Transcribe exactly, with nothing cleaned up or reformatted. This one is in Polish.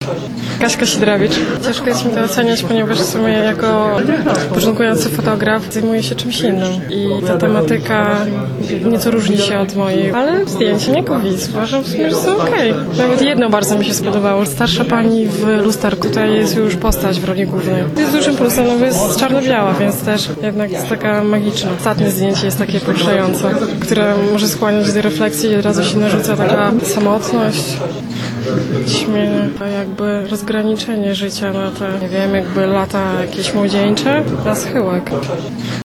Kaśka Sidrawicz. Ciężko jest mi to oceniać, ponieważ w sumie jako początkujący fotograf zajmuję się czymś innym i ta tematyka nieco różni się od mojej, ale zdjęcie nie gubi. Uważam w sumie, że są okej. Okay. Nawet jedno bardzo mi się spodobało. Starsza pani w lusterku. Tutaj jest już postać w roli głównej. Jest dużym plusem, no bo jest czarno-biała, więc też jednak jest taka magiczna. Ostatnie zdjęcie jest takie poruszające, które może skłaniać do refleksji i od razu się narzuca taka samotność, śmienie, jakby rozgraniczenie życia na te, nie wiem, jakby lata jakieś młodzieńcze, na schyłek.